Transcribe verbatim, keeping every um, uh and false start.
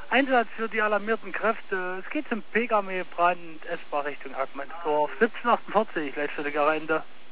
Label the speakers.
Speaker 1: Einsatz für die alarmierten Kräfte. Es geht zum Pkw-Brand, S-Bahn Richtung Ackmannsdorf. siebzehn achtundvierzig, Leitstelle Garende.